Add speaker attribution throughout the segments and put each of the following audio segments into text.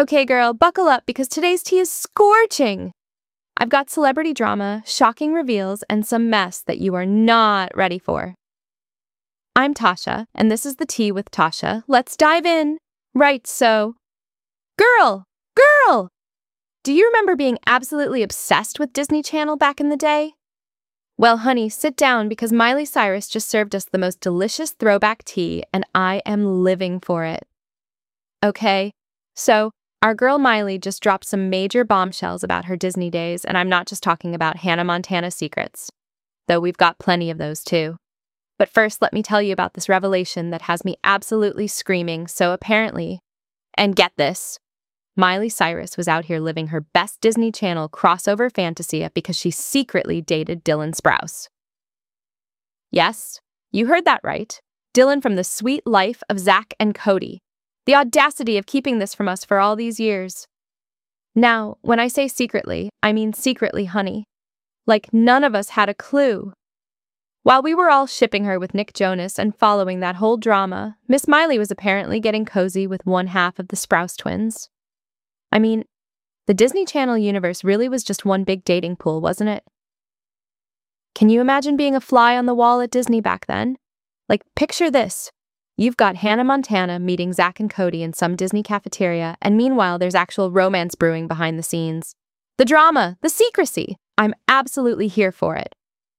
Speaker 1: Okay, girl, buckle up because today's tea is scorching. I've got celebrity drama, shocking reveals, and some mess that you are not ready for. I'm Tasha, and this is the Tea with Tasha. Let's dive in. Right, so... Girl! Girl! Do you remember being absolutely obsessed with Disney Channel back in the day? Well, honey, sit down because Miley Cyrus just served us the most delicious throwback tea, and I am living for it. Okay, so our girl Miley just dropped some major bombshells about her Disney days, and I'm not just talking about Hannah Montana secrets, though we've got plenty of those too. But first, let me tell you about this revelation that has me absolutely screaming. So apparently, and get this, Miley Cyrus was out here living her best Disney Channel crossover fantasy because she secretly dated Dylan Sprouse. Yes, you heard that right. Dylan from The Suite Life of Zack and Cody. The audacity of keeping this from us for all these years. Now, when I say secretly, I mean secretly, honey. Like none of us had a clue. While we were all shipping her with Nick Jonas and following that whole drama, Miss Miley was apparently getting cozy with one half of the Sprouse twins. I mean, the Disney Channel universe really was just one big dating pool, wasn't it? Can you imagine being a fly on the wall at Disney back then? Like, picture this. You've got Hannah Montana meeting Zack and Cody in some Disney cafeteria, and meanwhile there's actual romance brewing behind the scenes. The drama, the secrecy. I'm absolutely here for it.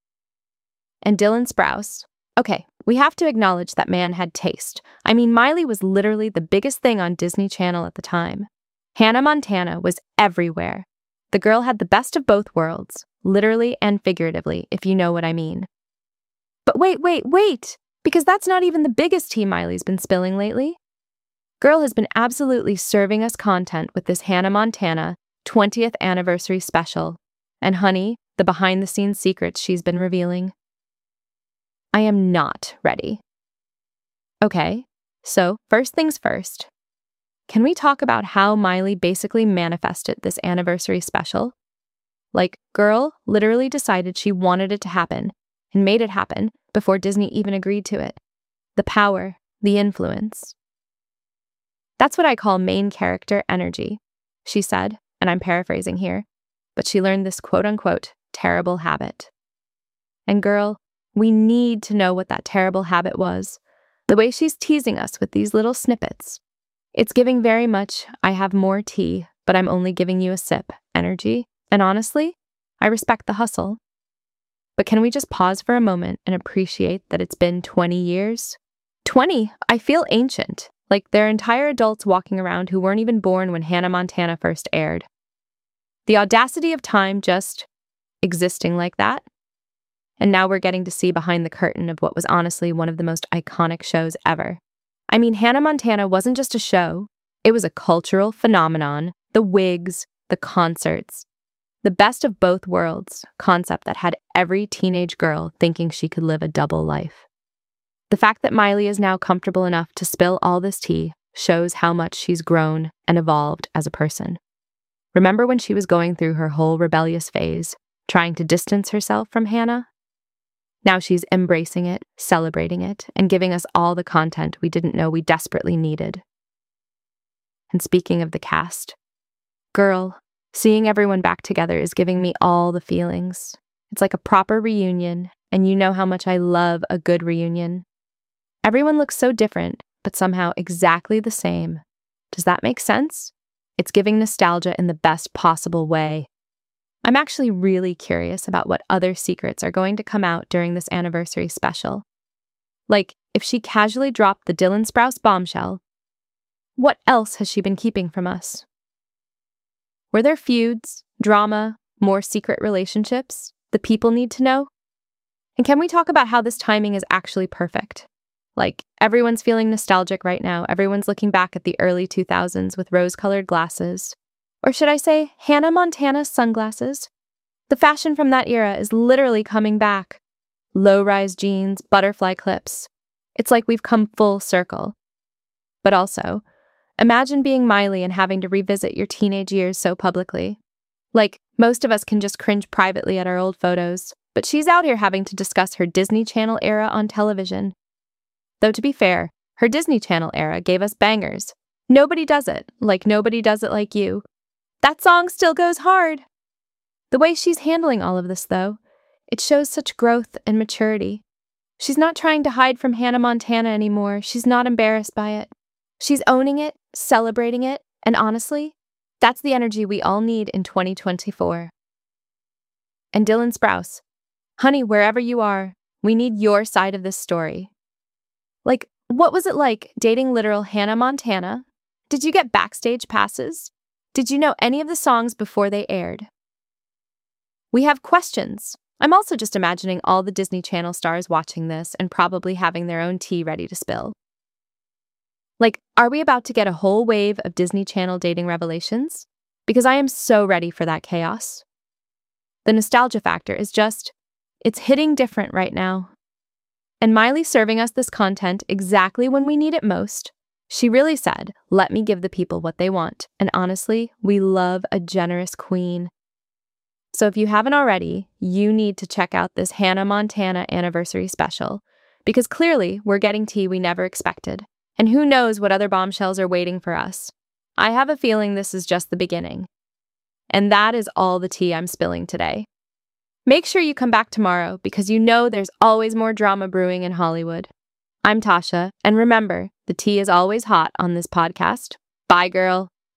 Speaker 1: And Dylan Sprouse. Okay, we have to acknowledge that man had taste. I mean, Miley was literally the biggest thing on Disney Channel at the time. Hannah Montana was everywhere. The girl had the best of both worlds, literally and figuratively, if you know what I mean. But wait! Because that's not even the biggest tea Miley's been spilling lately. Girl has been absolutely serving us content with this Hannah Montana 20th anniversary special. And honey, the behind-the-scenes secrets she's been revealing. I am not ready. Okay, so first things first. Can we talk about how Miley basically manifested this anniversary special? Like, girl literally decided she wanted it to happen and made it happen before Disney even agreed to it. The power, the influence. That's what I call main character energy, she said, and I'm paraphrasing here, but she learned this quote-unquote terrible habit. And girl, we need to know what that terrible habit was. The way she's teasing us with these little snippets. It's giving very much, I have more tea, but I'm only giving you a sip, energy. And honestly, I respect the hustle. But can we just pause for a moment and appreciate that it's been 20 years? 20! I feel ancient. Like they're entire adults walking around who weren't even born when Hannah Montana first aired. The audacity of time just existing like that. And now we're getting to see behind the curtain of what was honestly one of the most iconic shows ever. I mean, Hannah Montana wasn't just a show. It was a cultural phenomenon. The wigs, the concerts. The best of both worlds concept that had every teenage girl thinking she could live a double life. The fact that Miley is now comfortable enough to spill all this tea shows how much she's grown and evolved as a person. Remember when she was going through her whole rebellious phase, trying to distance herself from Hannah? Now she's embracing it, celebrating it, and giving us all the content we didn't know we desperately needed. And speaking of the cast, girl, seeing everyone back together is giving me all the feelings. It's like a proper reunion, and you know how much I love a good reunion. Everyone looks so different, but somehow exactly the same. Does that make sense? It's giving nostalgia in the best possible way. I'm actually really curious about what other secrets are going to come out during this anniversary special. Like, if she casually dropped the Dylan Sprouse bombshell, what else has she been keeping from us? Were there feuds, drama, more secret relationships the people need to know? And can we talk about how this timing is actually perfect? Like, everyone's feeling nostalgic right now. Everyone's looking back at the early 2000s with rose-colored glasses. Or should I say, Hannah Montana sunglasses? The fashion from that era is literally coming back. Low-rise jeans, butterfly clips. It's like we've come full circle. But also, imagine being Miley and having to revisit your teenage years so publicly. Like, most of us can just cringe privately at our old photos, but she's out here having to discuss her Disney Channel era on television. Though to be fair, her Disney Channel era gave us bangers, Nobody does it like you. That song still goes hard. The way she's handling all of this, though, it shows such growth and maturity. She's not trying to hide from Hannah Montana anymore. She's not embarrassed by it. She's owning it, celebrating it, and honestly, that's the energy we all need in 2024. And Dylan Sprouse, honey, wherever you are, we need your side of this story. Like, what was it like dating literal Hannah Montana? Did you get backstage passes? Did you know any of the songs before they aired? We have questions. I'm also just imagining all the Disney Channel stars watching this and probably having their own tea ready to spill. Like, are we about to get a whole wave of Disney Channel dating revelations? Because I am so ready for that chaos. The nostalgia factor is just, it's hitting different right now. And Miley serving us this content exactly when we need it most. She really said, let me give the people what they want. And honestly, we love a generous queen. So if you haven't already, you need to check out this Hannah Montana anniversary special, because clearly we're getting tea we never expected. And who knows what other bombshells are waiting for us. I have a feeling this is just the beginning. And that is all the tea I'm spilling today. Make sure you come back tomorrow because you know there's always more drama brewing in Hollywood. I'm Tasha, and remember, the tea is always hot on this podcast. Bye, girl.